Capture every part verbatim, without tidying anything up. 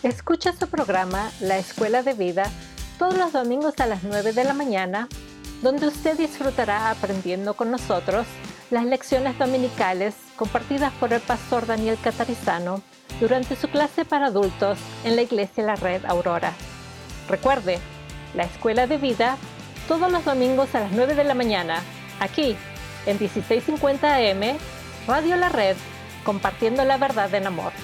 Escucha su programa La Escuela de Vida todos los domingos a las nueve de la mañana, donde usted disfrutará aprendiendo con nosotros las lecciones dominicales compartidas por el pastor Daniel Catarizano durante su clase para adultos en la Iglesia La Red Aurora. Recuerde, La Escuela de Vida todos los domingos a las nueve de la mañana, aquí en dieciséis cincuenta A M, Radio La Red, compartiendo la verdad en amor.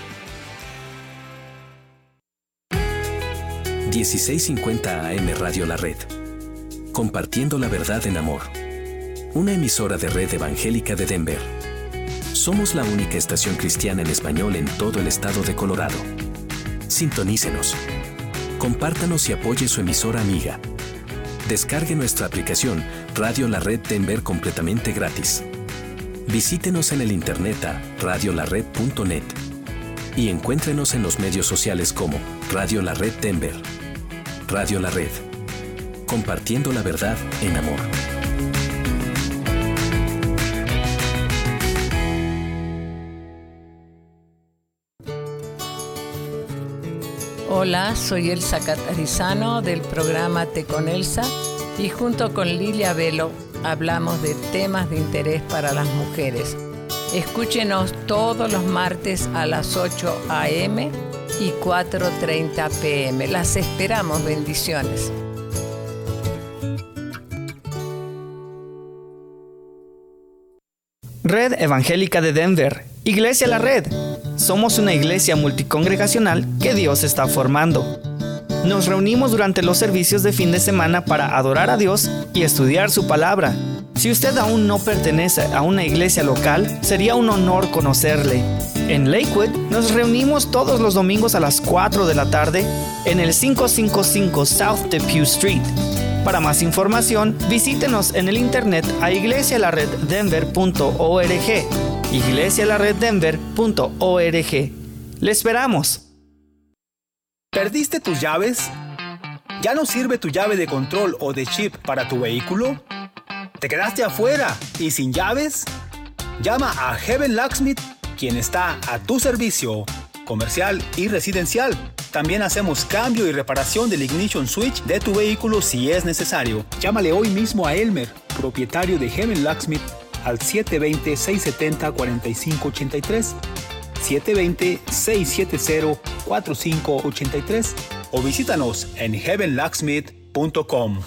dieciséis cincuenta A M Radio La Red. Compartiendo la verdad en amor. Una emisora de Red Evangélica de Denver. Somos la única estación cristiana en español en todo el estado de Colorado. Sintonícenos. Compártanos y apoye su emisora amiga. Descargue nuestra aplicación Radio La Red Denver completamente gratis. Visítenos en el internet a radio la red punto net y encuéntrenos en los medios sociales como Radio La Red Denver. Radio La Red. Compartiendo la verdad en amor. Hola, soy Elsa Catarizano del programa Té con Elsa y junto con Lilia Velo hablamos de temas de interés para las mujeres. Escúchenos todos los martes a las ocho A M y cuatro treinta P M. Las esperamos, bendiciones. Red Evangélica de Denver, Iglesia La Red. Somos una iglesia multicongregacional que Dios está formando. Nos reunimos durante los servicios de fin de semana para adorar a Dios y estudiar su palabra. Si usted aún no pertenece a una iglesia local, sería un honor conocerle. En Lakewood nos reunimos todos los domingos a las cuatro de la tarde en el quinientos cincuenta y cinco South Depew Street. Para más información, visítenos en el internet a iglesia la red denver punto org. iglesia la red denver punto org. ¡Le esperamos! ¿Perdiste tus llaves? ¿Ya no sirve tu llave de control o de chip para tu vehículo? ¿Te quedaste afuera y sin llaves? Llama a Heaven Locksmith, quien está a tu servicio, comercial y residencial. También hacemos cambio y reparación del ignition switch de tu vehículo si es necesario. Llámale hoy mismo a Elmer, propietario de Heaven Locksmith, al siete dos cero, seis siete cero, cuatro cinco ocho tres, siete dos cero, seis siete cero, cuatro cinco ocho tres o visítanos en heaven locksmith punto com.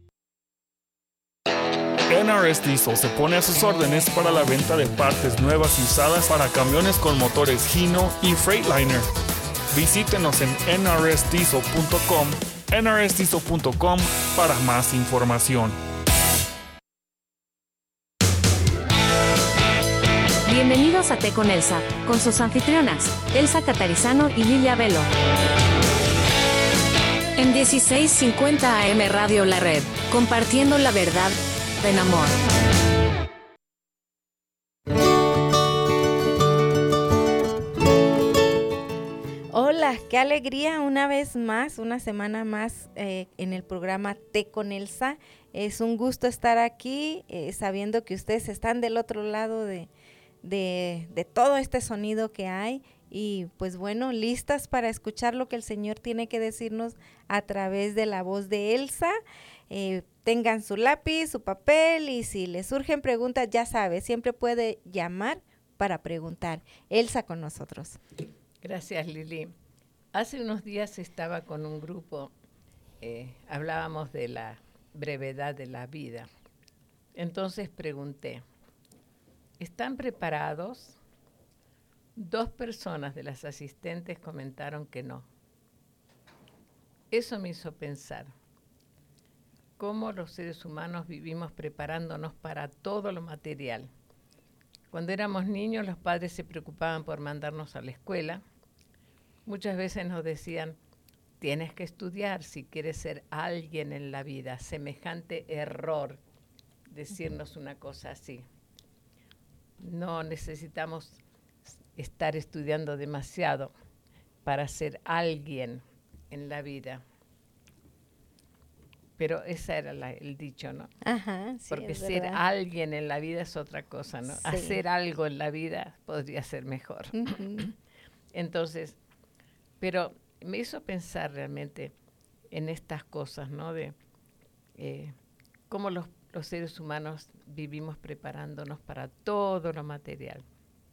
N R S Diesel se pone a sus órdenes para la venta de partes nuevas y usadas para camiones con motores Hino y Freightliner. Visítenos en N R S diesel punto com, N R S diesel punto com para más información. Bienvenidos a Té con Elsa, con sus anfitrionas, Elsa Catarizano y Lilia Velo. En dieciséis cincuenta A M Radio La Red, compartiendo la verdad en amor. Hola, qué alegría una vez más, una semana más eh, en el programa Té con Elsa. Es un gusto estar aquí eh, sabiendo que ustedes están del otro lado de, de, de todo este sonido que hay y pues bueno, listas para escuchar lo que el Señor tiene que decirnos a través de la voz de Elsa. Eh, tengan su lápiz, su papel y si les surgen preguntas, ya sabe, siempre puede llamar para preguntar. Elsa con nosotros. Gracias, Lili. Hace unos días estaba con un grupo, eh, hablábamos de la brevedad de la vida. Entonces pregunté, ¿están preparados? Dos personas de las asistentes comentaron que no. Eso me hizo pensar cómo los seres humanos vivimos preparándonos para todo lo material. Cuando éramos niños, los padres se preocupaban por mandarnos a la escuela. Muchas veces nos decían, tienes que estudiar si quieres ser alguien en la vida. Semejante error decirnos una cosa así. No necesitamos estar estudiando demasiado para ser alguien en la vida. Pero ese era la, el dicho, ¿no? Ajá, sí, porque es ser verdad. alguien en la vida es otra cosa, ¿no? Sí. Hacer algo en la vida podría ser mejor. Uh-huh. Entonces, pero me hizo pensar realmente en estas cosas, ¿no? De eh, cómo los, los seres humanos vivimos preparándonos para todo lo material.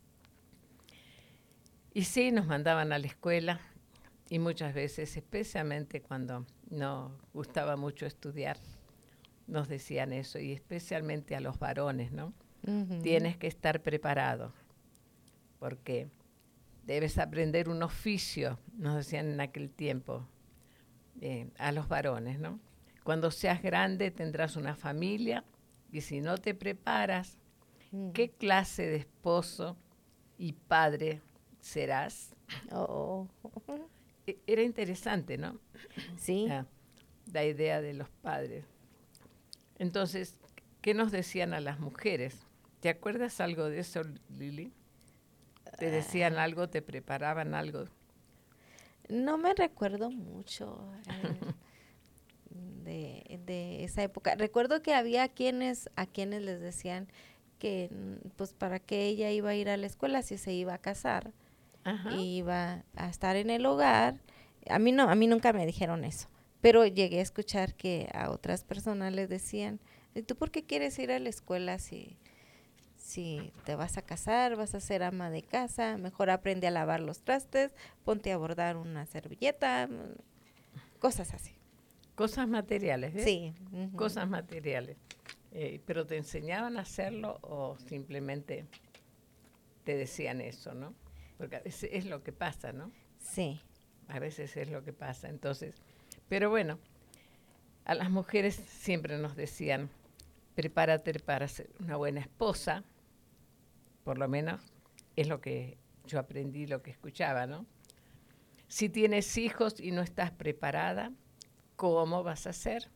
Y sí, nos mandaban a la escuela, y muchas veces, especialmente cuando nos gustaba mucho estudiar, nos decían eso, y especialmente a los varones, ¿no? Uh-huh. Tienes que estar preparado, porque debes aprender un oficio, nos decían en aquel tiempo, eh, a los varones, ¿no? Cuando seas grande tendrás una familia, y si no te preparas, uh-huh. ¿qué clase de esposo y padre serás? Oh. Era interesante, ¿no? Sí. La, la idea de los padres. Entonces, ¿qué nos decían a las mujeres? ¿Te acuerdas algo de eso, Lili? ¿Te decían algo, te preparaban algo? No me recuerdo mucho eh, de, de esa época. Recuerdo que había quienes a quienes les decían que pues para qué ella iba a ir a la escuela si se iba a casar. Ajá. Y iba a estar en el hogar. A mí no, a mí nunca me dijeron eso, pero llegué a escuchar que a otras personas les decían, ¿tú por qué quieres ir a la escuela si, si te vas a casar, vas a ser ama de casa? Mejor aprende a lavar los trastes, ponte a bordar una servilleta, cosas así. Cosas materiales, ¿ves? Sí. Uh-huh. Cosas materiales. Eh, ¿Pero te enseñaban a hacerlo o simplemente te decían eso, no? Porque a veces es lo que pasa, ¿no? Sí. A veces es lo que pasa. Entonces, pero bueno, a las mujeres siempre nos decían, prepárate para ser una buena esposa, por lo menos es lo que yo aprendí, lo que escuchaba, ¿no? Si tienes hijos y no estás preparada, ¿cómo vas a ser?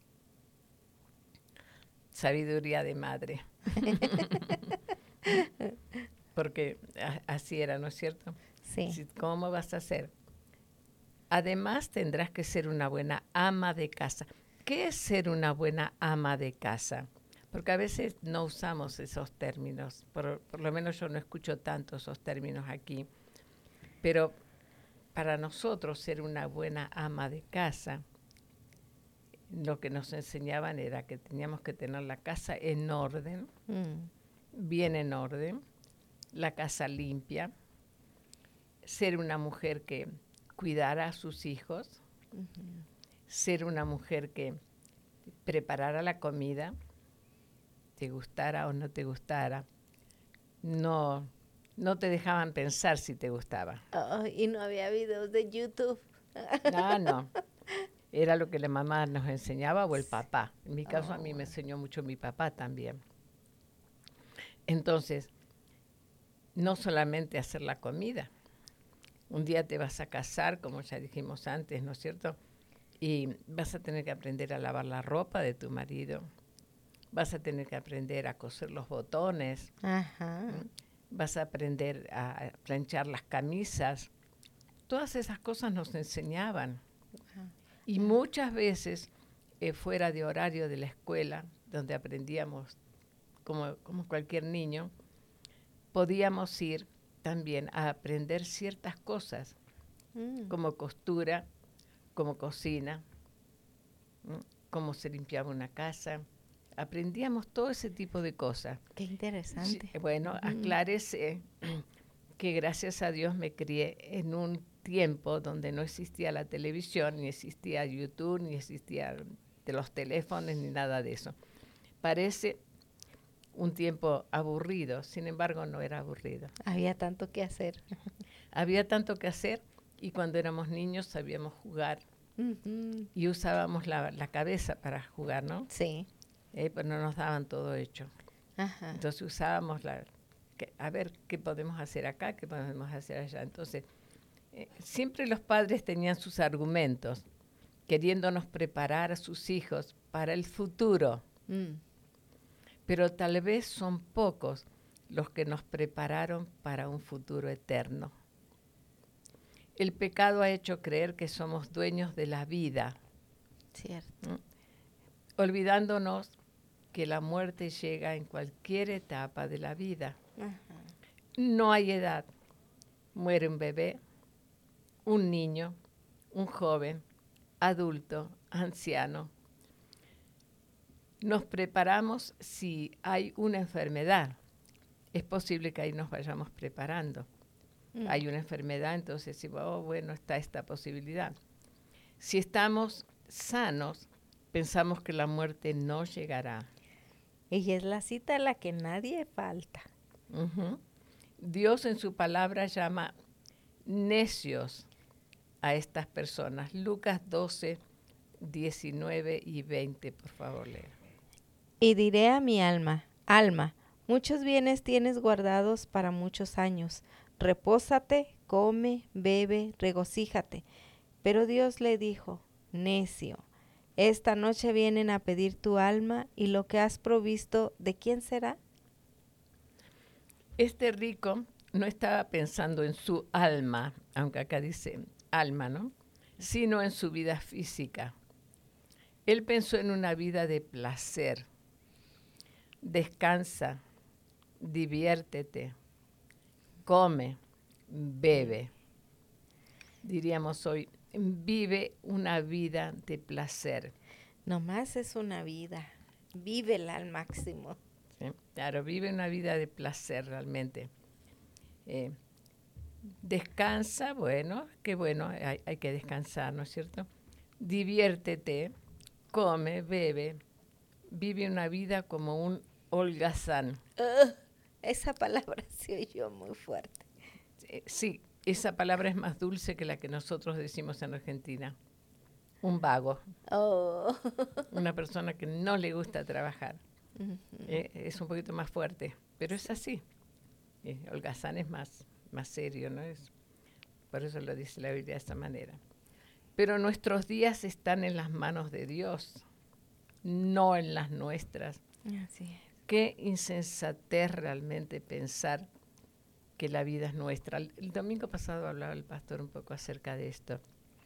Sabiduría de madre. Porque a, así era, ¿no es cierto? Sí. Si, ¿cómo vas a hacer? Además, tendrás que ser una buena ama de casa. ¿Qué es ser una buena ama de casa? Porque a veces no usamos esos términos. Por, por lo menos yo no escucho tanto esos términos aquí. Pero para nosotros ser una buena ama de casa, lo que nos enseñaban era que teníamos que tener la casa en orden, mm. bien en orden, la casa limpia, ser una mujer que cuidara a sus hijos, uh-huh. ser una mujer que preparara la comida, te gustara o no te gustara, no, no te dejaban pensar si te gustaba. Oh, y no había videos de YouTube. No, no. Era lo que la mamá nos enseñaba o el papá. En mi caso, oh. a mí me enseñó mucho mi papá también. Entonces, no solamente hacer la comida. Un día te vas a casar, como ya dijimos antes, ¿no es cierto? Y vas a tener que aprender a lavar la ropa de tu marido. Vas a tener que aprender a coser los botones. Ajá. Vas a aprender a planchar las camisas. Todas esas cosas nos enseñaban. Ajá. Y muchas veces, eh, fuera de horario de la escuela, donde aprendíamos como, como cualquier niño, podíamos ir también a aprender ciertas cosas, mm. como costura, como cocina, ¿no? Cómo se limpiaba una casa. Aprendíamos todo ese tipo de cosas. Qué interesante. Sí, bueno, mm. aclárese que gracias a Dios me crié en un tiempo donde no existía la televisión, ni existía YouTube, ni existía de los teléfonos, ni nada de eso. Parece un tiempo aburrido, sin embargo no era aburrido. Había tanto que hacer. Había tanto que hacer y cuando éramos niños sabíamos jugar uh-huh. y usábamos la, la cabeza para jugar, ¿no? Sí. Eh, pero no nos daban todo hecho. Ajá. Entonces usábamos la, que, a ver qué podemos hacer acá, qué podemos hacer allá. Entonces eh, siempre los padres tenían sus argumentos, queriéndonos preparar a sus hijos para el futuro. Mm. Pero tal vez son pocos los que nos prepararon para un futuro eterno. El pecado ha hecho creer que somos dueños de la vida. Cierto. ¿Mm? Olvidándonos que la muerte llega en cualquier etapa de la vida. Ajá. No hay edad. Muere un bebé, un niño, un joven, adulto, anciano. Nos preparamos si hay una enfermedad. Es posible que ahí nos vayamos preparando. Mm. Hay una enfermedad, entonces decimos, oh, bueno, está esta posibilidad. Si estamos sanos, pensamos que la muerte no llegará. Y es la cita a la que nadie falta. Uh-huh. Dios en su palabra llama necios a estas personas. Lucas doce, diecinueve y veinte, por favor, lea. Y diré a mi alma, alma, muchos bienes tienes guardados para muchos años. Repósate, come, bebe, regocíjate. Pero Dios le dijo, necio, esta noche vienen a pedir tu alma y lo que has provisto, ¿de quién será? Este rico no estaba pensando en su alma, aunque acá dice alma, ¿no? Sino en su vida física. Él pensó en una vida de placer. Descansa, diviértete, come, bebe. Diríamos hoy, vive una vida de placer. Nomás es una vida, vívela al máximo. ¿Sí? Claro, vive una vida de placer realmente. Eh, descansa, bueno, qué bueno, hay, hay que descansar, ¿no es cierto? Diviértete, come, bebe, vive una vida como un holgazán. Uh, esa palabra se oyó muy fuerte. Eh, sí, esa palabra es más dulce que la que nosotros decimos en Argentina. Un vago. Oh. Una persona que no le gusta trabajar. Uh-huh. Eh, es un poquito más fuerte, pero es así. Eh, holgazán es más, más serio, ¿no? Es, por eso lo dice la Biblia de esta manera. Pero nuestros días están en las manos de Dios, no en las nuestras. Así es. Qué insensatez realmente pensar que la vida es nuestra. El, el domingo pasado hablaba el pastor un poco acerca de esto.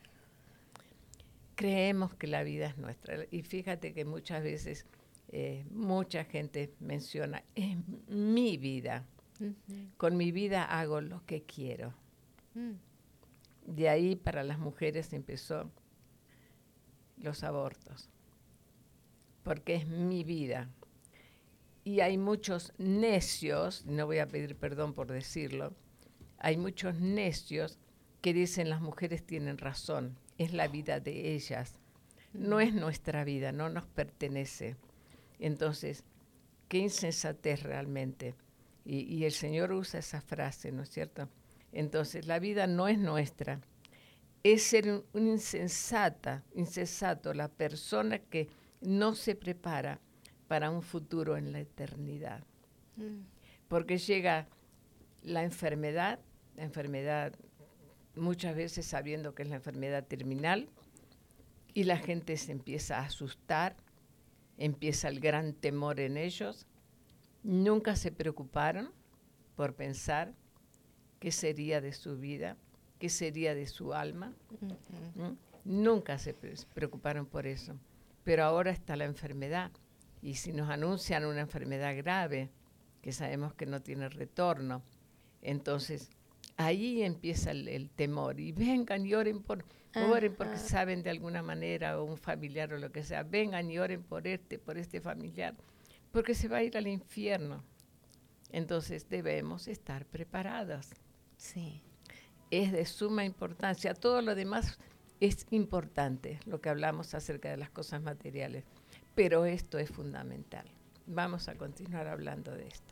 Creemos que la vida es nuestra. Y fíjate que muchas veces eh, mucha gente menciona, es mi vida. Uh-huh. Con mi vida hago lo que quiero. Uh. De ahí para las mujeres empezó los abortos. Porque es mi vida. Y hay muchos necios, no voy a pedir perdón por decirlo, hay muchos necios que dicen las mujeres tienen razón, es la vida de ellas, no es nuestra vida, no nos pertenece. Entonces, qué insensatez realmente. Y, y el Señor usa esa frase, ¿no es cierto? Entonces, la vida no es nuestra, es ser un, un insensata, insensato, la persona que no se prepara para un futuro en la eternidad. Mm. Porque llega la enfermedad, la enfermedad muchas veces sabiendo que es la enfermedad terminal, y la gente se empieza a asustar, empieza el gran temor en ellos. Nunca se preocuparon por pensar qué sería de su vida, qué sería de su alma. Mm-hmm. ¿Mm? Nunca se preocuparon por eso. Pero ahora está la enfermedad. Y si nos anuncian una enfermedad grave, que sabemos que no tiene retorno, entonces ahí empieza el, el temor. Y vengan y oren por, oren porque saben de alguna manera, o un familiar o lo que sea, vengan y oren por este, por este familiar, porque se va a ir al infierno. Entonces debemos estar preparadas. Sí. Es de suma importancia. Todo lo demás es importante, lo que hablamos acerca de las cosas materiales. Pero esto es fundamental. Vamos a continuar hablando de esto.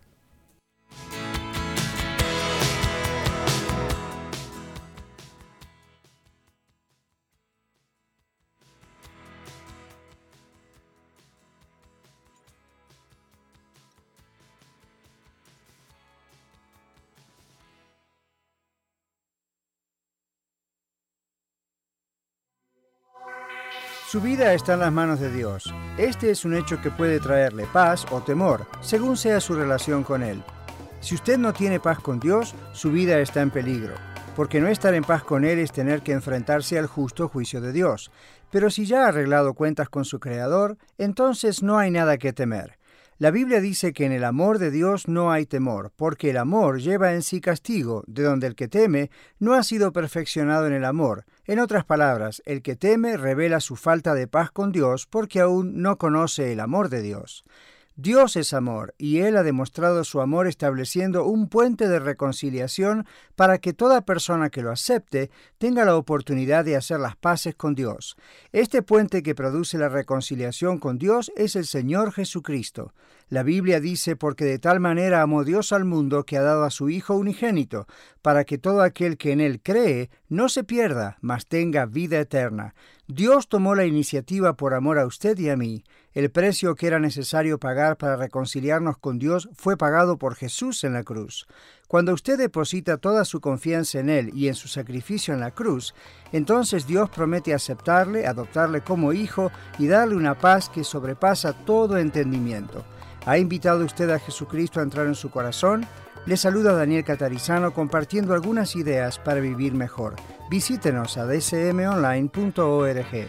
Su vida está en las manos de Dios. Este es un hecho que puede traerle paz o temor, según sea su relación con Él. Si usted no tiene paz con Dios, su vida está en peligro, porque no estar en paz con Él es tener que enfrentarse al justo juicio de Dios. Pero si ya ha arreglado cuentas con su Creador, entonces no hay nada que temer. La Biblia dice que en el amor de Dios no hay temor, porque el amor lleva en sí castigo, de donde el que teme no ha sido perfeccionado en el amor. En otras palabras, el que teme revela su falta de paz con Dios porque aún no conoce el amor de Dios. Dios es amor, y Él ha demostrado su amor estableciendo un puente de reconciliación para que toda persona que lo acepte tenga la oportunidad de hacer las paces con Dios. Este puente que produce la reconciliación con Dios es el Señor Jesucristo. La Biblia dice, porque de tal manera amó Dios al mundo que ha dado a su Hijo unigénito, para que todo aquel que en Él cree no se pierda, mas tenga vida eterna. Dios tomó la iniciativa por amor a usted y a mí. El precio que era necesario pagar para reconciliarnos con Dios fue pagado por Jesús en la cruz. Cuando usted deposita toda su confianza en Él y en su sacrificio en la cruz, entonces Dios promete aceptarle, adoptarle como hijo y darle una paz que sobrepasa todo entendimiento. ¿Ha invitado usted a Jesucristo a entrar en su corazón? Le saluda Daniel Catarizano compartiendo algunas ideas para vivir mejor. Visítenos a d c m online punto org.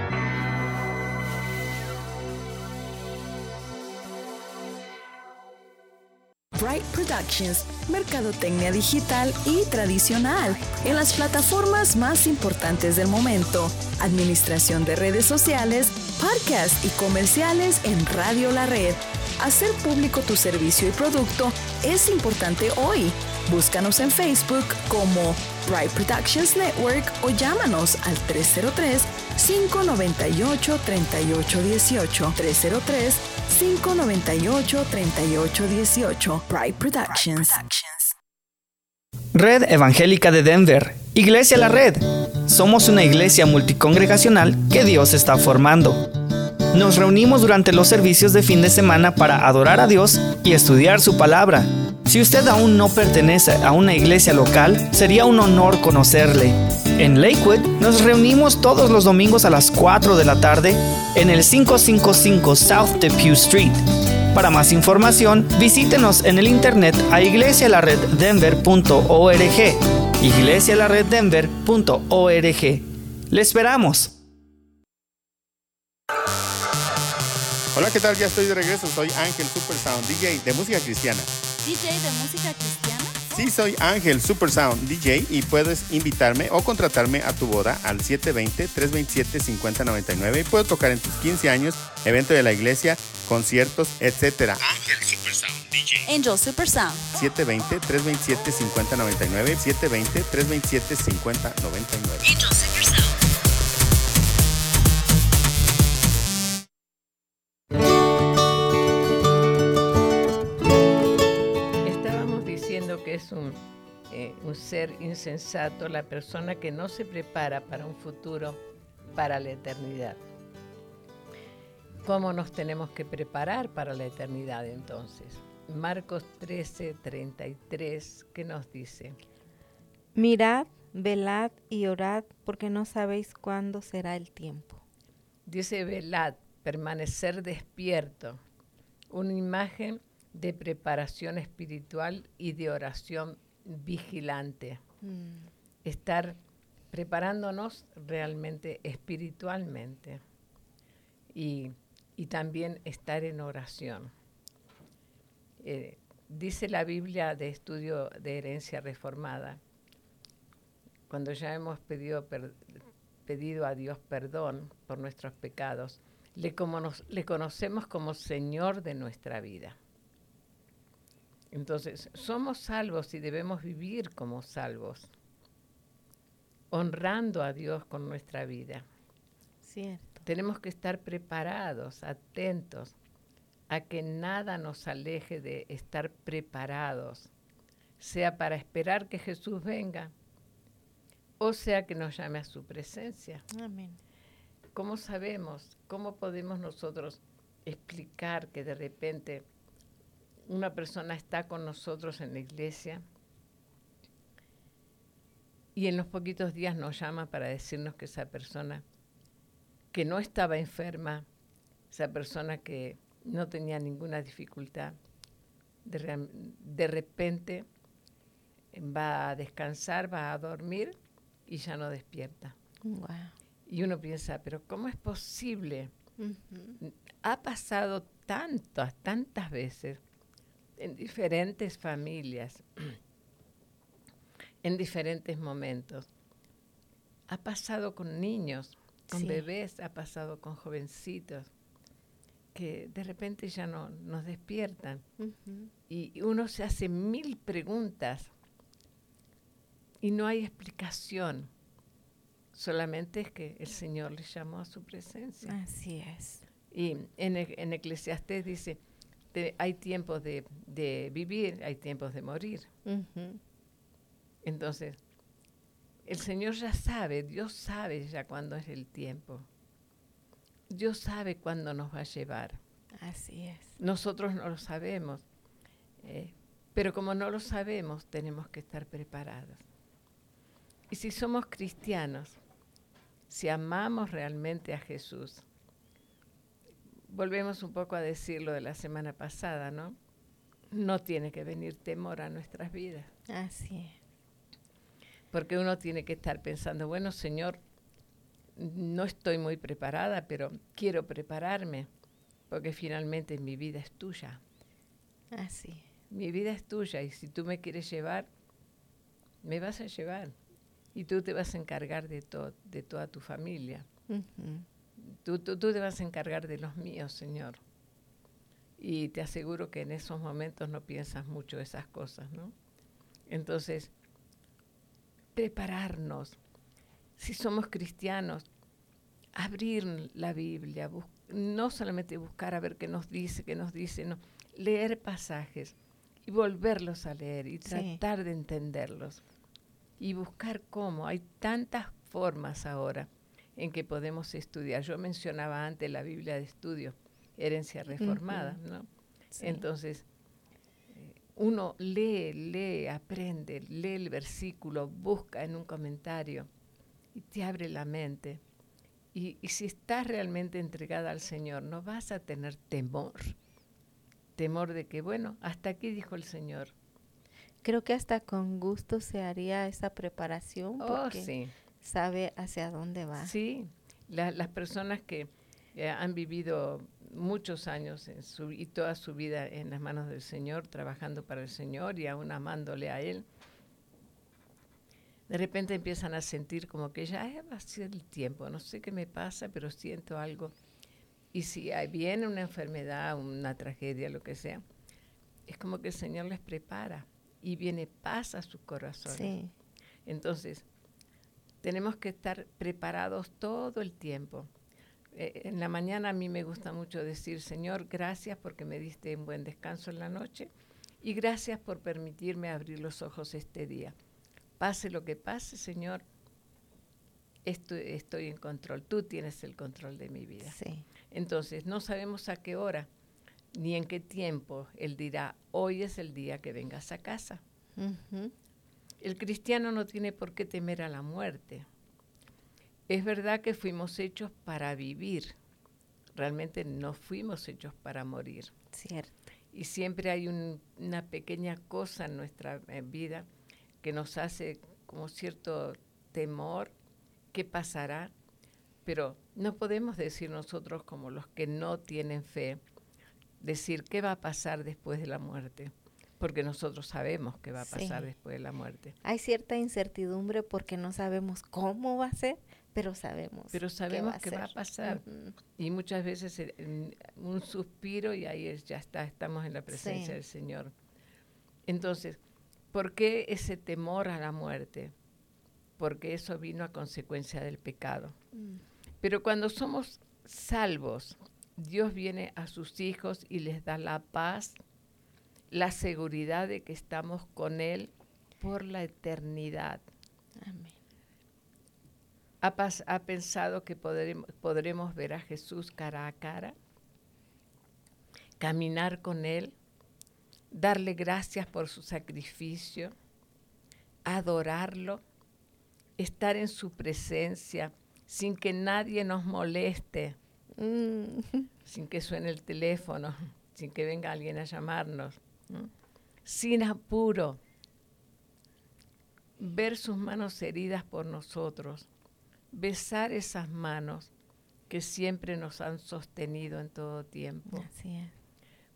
Bright Productions, mercadotecnia digital y tradicional en las plataformas más importantes del momento, administración de redes sociales, podcasts y comerciales en Radio La Red. Hacer público tu servicio y producto es importante hoy. Búscanos en Facebook como Bright Productions Network o llámanos al tres cero tres, cinco nueve ocho, tres ocho uno ocho, tres cero tres, cinco nueve ocho, tres ocho uno ocho. Bright Productions. Red Evangélica de Denver, Iglesia La Red. Somos una iglesia multicongregacional que Dios está formando. Nos reunimos durante los servicios de fin de semana para adorar a Dios y estudiar su palabra. Si usted aún no pertenece a una iglesia local, sería un honor conocerle. En Lakewood nos reunimos todos los domingos a las cuatro de la tarde en el quinientos cincuenta y cinco South Depew Street. Para más información, visítenos en el internet a iglesia la red denver punto org, iglesia la red denver punto org. ¡Le esperamos! Hola, ¿qué tal? Ya estoy de regreso. Soy Ángel Supersound, D J de música cristiana. ¿D J de música cristiana? Sí, soy Ángel Supersound, D J, y puedes invitarme o contratarme a tu boda al siete dos cero, tres dos siete, cinco cero nueve nueve y puedo tocar en tus quince años, evento de la iglesia, conciertos, etcétera. Ángel Supersound, D J. Angel Supersound. siete dos cero, tres dos siete, cinco cero nueve nueve, siete dos cero, tres dos siete, cinco cero nueve nueve. Angel Supersound. Que es un, eh, un ser insensato la persona que no se prepara para un futuro, para la eternidad. ¿Cómo nos tenemos que preparar para la eternidad entonces? Marcos trece, treinta y tres, ¿qué nos dice? Mirad, velad y orad, porque no sabéis cuándo será el tiempo. Dice velad, permanecer despierto, una imagen de preparación espiritual y de oración vigilante. Mm. Estar preparándonos realmente espiritualmente y, y también estar en oración. Eh, dice la Biblia de Estudio de Herencia Reformada, cuando ya hemos pedido, per, pedido a Dios perdón por nuestros pecados, le, como nos, le conocemos como Señor de nuestra vida. Entonces, somos salvos y debemos vivir como salvos, honrando a Dios con nuestra vida. Cierto. Tenemos que estar preparados, atentos, a que nada nos aleje de estar preparados, sea para esperar que Jesús venga, o sea que nos llame a su presencia. Amén. ¿Cómo sabemos, cómo podemos nosotros explicar que de repente una persona está con nosotros en la iglesia y en los poquitos días nos llama para decirnos que esa persona que no estaba enferma, esa persona que no tenía ninguna dificultad, de, de repente va a descansar, va a dormir y ya no despierta? Wow. Y uno piensa, pero ¿cómo es posible? Uh-huh. Ha pasado tantas, tantas veces, en diferentes familias, en diferentes momentos. Ha pasado con niños, con Sí. bebés, ha pasado con jovencitos, que de repente ya no nos despiertan. Ujú. Y uno se hace mil preguntas y no hay explicación. Solamente es que el Señor les llamó a su presencia. Así es. Y en, E- en Eclesiastés dice, te- hay tiempos de, de vivir, hay tiempos de morir. Ujú. Entonces, el Señor ya sabe, Dios sabe ya cuándo es el tiempo. Dios sabe cuándo nos va a llevar. Así es. Nosotros no lo sabemos. eh, pero como no lo sabemos, tenemos que estar preparados. Y si somos cristianos, si amamos realmente a Jesús, volvemos un poco a decir lo de la semana pasada, ¿no? No tiene que venir temor a nuestras vidas. Así es. Porque uno tiene que estar pensando, bueno, Señor, no estoy muy preparada, pero quiero prepararme, porque finalmente mi vida es tuya. Así es. Mi vida es tuya y si tú me quieres llevar, me vas a llevar. Y tú te vas a encargar de, to- de toda tu familia. Ujú. Tú, tú, tú te vas a encargar de los míos, Señor. Y te aseguro que en esos momentos no piensas mucho esas cosas, ¿no? Entonces, prepararnos. Si somos cristianos, abrir la Biblia, bus- no solamente buscar a ver qué nos dice, qué nos dice, no, leer pasajes y volverlos a leer y Sí. tratar de entenderlos y buscar cómo. Hay tantas formas ahora en que podemos estudiar. Yo mencionaba antes la Biblia de estudio, herencia reformada, Ujú. ¿no? Sí. Entonces, eh, uno lee, lee, aprende, lee el versículo, busca en un comentario y te abre la mente. Y, y si estás realmente entregada al Señor, no vas a tener temor. Temor de que, bueno, hasta aquí dijo el Señor. Creo que hasta con gusto se haría esa preparación Oh, porque sí. sabe hacia dónde va. Sí, la- las personas que eh, han vivido muchos años en su, y toda su vida en las manos del Señor, trabajando para el Señor y aún amándole a Él, de repente empiezan a sentir como que ya eh, va a ser el tiempo, no sé qué me pasa, pero siento algo. Y si hay- viene una enfermedad, una tragedia, lo que sea, es como que el Señor les prepara y viene paz a sus corazones. Sí. Entonces, tenemos que estar preparados todo el tiempo. Eh, en la mañana a mí me gusta mucho decir, Señor, gracias porque me diste un buen descanso en la noche y gracias por permitirme abrir los ojos este día. Pase lo que pase, Señor, estoy, estoy en control. Tú tienes el control de mi vida. Sí. Entonces, no sabemos a qué hora ni en qué tiempo Él dirá, hoy es el día que vengas a casa. Ujú. El cristiano no tiene por qué temer a la muerte. Es verdad que fuimos hechos para vivir. Realmente no fuimos hechos para morir. Cierto. Y siempre hay un- una pequeña cosa en nuestra eh, vida que nos hace como cierto temor, ¿qué pasará? Pero no podemos decir nosotros como los que no tienen fe, decir qué va a pasar después de la muerte, porque nosotros sabemos qué va a pasar Sí. después de la muerte. Hay cierta incertidumbre porque no sabemos cómo va a ser, pero sabemos. Pero sabemos qué que va a ser. pasar. Ujú. Y muchas veces eh, en un suspiro y ahí es, ya está, estamos en la presencia Sí. del Señor. Entonces, ¿por qué ese temor a la muerte? Porque eso vino a consecuencia del pecado. Mm. Pero cuando somos salvos, Dios viene a sus hijos y les da la paz, la seguridad de que estamos con Él por la eternidad. Amén. ¿Ha, pas- ha pensado que podremos, podremos ver a Jesús cara a cara? Caminar con Él, darle gracias por su sacrificio, adorarlo, estar en su presencia sin que nadie nos moleste, Mm. sin que suene el teléfono, sin que venga alguien a llamarnos, ¿no? Sin apuro, ver sus manos heridas por nosotros, besar esas manos que siempre nos han sostenido en todo tiempo. Así es.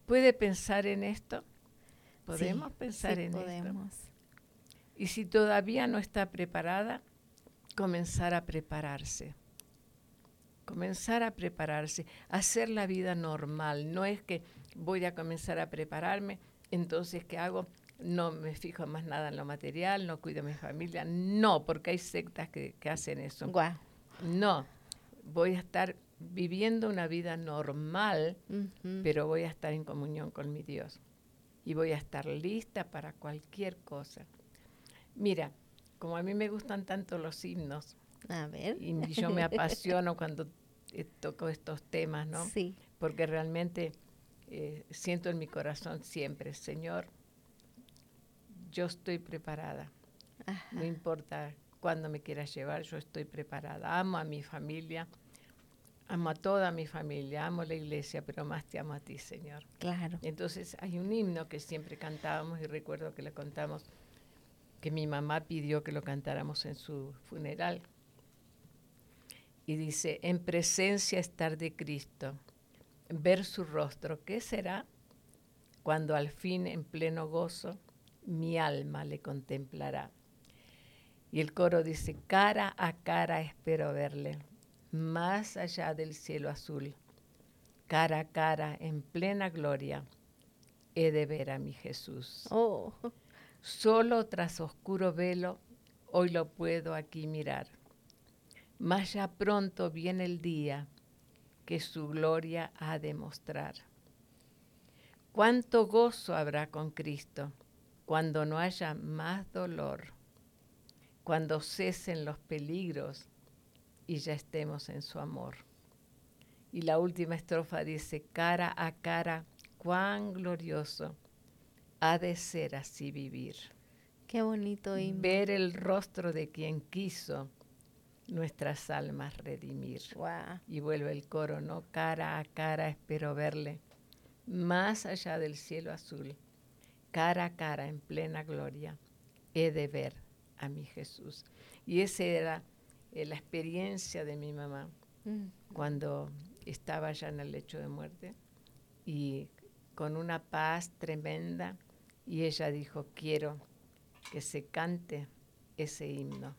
¿Puede pensar en esto? ¿Podemos Sí, pensar sí en podemos. esto? Y si todavía no está preparada, comenzar a prepararse. Comenzar a prepararse, hacer la vida normal. No es que voy a comenzar a prepararme, entonces ¿qué hago? No me fijo más nada en lo material, no cuido a mi familia. No, porque hay sectas que, que hacen eso. Guau. No, voy a estar viviendo una vida normal, Ujú. pero voy a estar en comunión con mi Dios. Y voy a estar lista para cualquier cosa. Mira, como a mí me gustan tanto los himnos, A ver. y yo me apasiono cuando eh, toco estos temas, ¿no? Sí. Porque realmente eh, siento en mi corazón siempre, Señor, yo estoy preparada. Ajá. No importa cuándo me quieras llevar, yo estoy preparada. Amo a mi familia, amo a toda mi familia, amo la iglesia, pero más te amo a ti, Señor. Claro. Entonces hay un himno que siempre cantábamos y recuerdo que lo contamos, que mi mamá pidió que lo cantáramos en su funeral. Y dice, en presencia estar de Cristo, ver su rostro, ¿qué será? Cuando al fin en pleno gozo mi alma le contemplará. Y el coro dice, cara a cara espero verle, más allá del cielo azul. Cara a cara, en plena gloria, he de ver a mi Jesús. Oh. Solo tras oscuro velo, hoy lo puedo aquí mirar. Mas ya pronto viene el día que su gloria ha de mostrar. Cuánto gozo habrá con Cristo cuando no haya más dolor, cuando cesen los peligros y ya estemos en su amor. Y la última estrofa dice, cara a cara, cuán glorioso ha de ser así vivir. Qué bonito himno. Ver el rostro de quien quiso nuestras almas redimir. Wow. Y vuelve el coro, ¿no? Cara a cara espero verle, más allá del cielo azul, cara a cara en plena gloria, he de ver a mi Jesús. Y esa era eh, la experiencia de mi mamá Mm. cuando estaba ya en el lecho de muerte y con una paz tremenda, y ella dijo, quiero que se cante ese himno.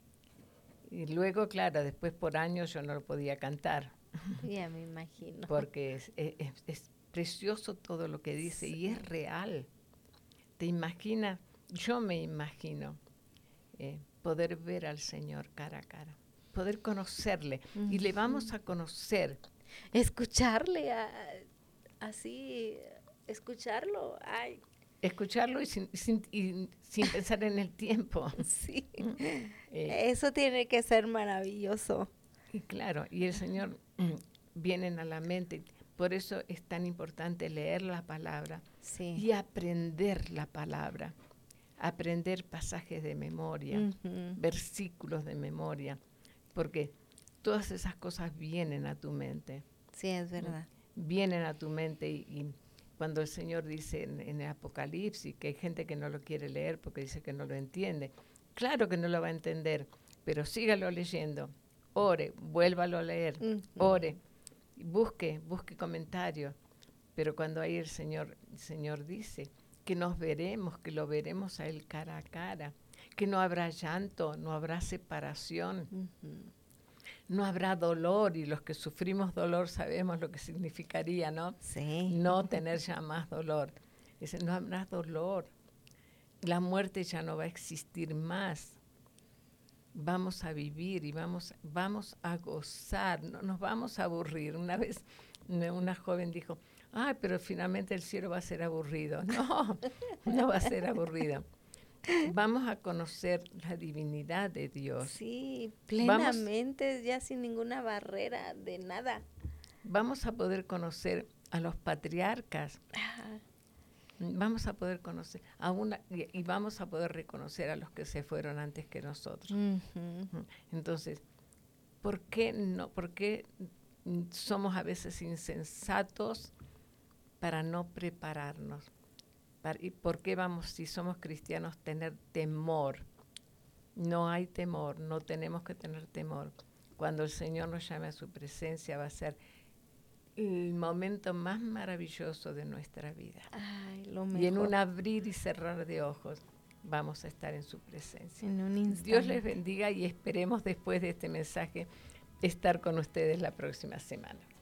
Y luego, claro, después por años yo no lo podía cantar. Ya me imagino. Porque es, es, es precioso todo lo que dice, sí. Y es real. Te imaginas, yo me imagino eh, poder ver al Señor cara a cara, poder conocerle. Uh-huh. Y le vamos a conocer. Escucharle, a, así, escucharlo. Ay. Escucharlo y sin, sin, y sin pensar en el tiempo. Sí. Eh, Eso tiene que ser maravilloso. Y claro, y el Señor mm, vienen a la mente. Por eso es tan importante leer la palabra, sí. Y aprender la palabra. Aprender pasajes de memoria, uh-huh. Versículos de memoria, porque todas esas cosas vienen a tu mente. Sí, es verdad. Vienen a tu mente y, y cuando el Señor dice en, en el Apocalipsis que hay gente que no lo quiere leer porque dice que no lo entiende. Claro que no lo va a entender, pero sígalo leyendo. Ore, vuélvalo a leer, uh-huh. Ore, busque, busque comentarios. Pero cuando ahí el Señor, el Señor dice que nos veremos, que lo veremos a Él cara a cara, que no habrá llanto, no habrá separación, uh-huh. No habrá dolor, y los que sufrimos dolor sabemos lo que significaría, ¿no? Sí. No tener ya más dolor. Dice, no habrá dolor, la muerte ya no va a existir más. Vamos a vivir y vamos, vamos a gozar, no nos vamos a aburrir. Una vez una joven dijo, ay, pero finalmente el cielo va a ser aburrido. No, no va a ser aburrido. Vamos a conocer la divinidad de Dios. Sí, plenamente, vamos, ya sin ninguna barrera de nada. Vamos a poder conocer a los patriarcas. Ah. Vamos a poder conocer a una y, y vamos a poder reconocer a los que se fueron antes que nosotros. Uh-huh. Entonces, ¿por qué no? ¿Por qué somos a veces insensatos para no prepararnos? Para, ¿Y por qué vamos, si somos cristianos, tener temor? No hay temor, no tenemos que tener temor. Cuando el Señor nos llame a su presencia, va a ser el momento más maravilloso de nuestra vida. Ay, lo mejor. Y en un abrir y cerrar de ojos vamos a estar en su presencia. En un instante. Dios les bendiga y esperemos después de este mensaje estar con ustedes la próxima semana.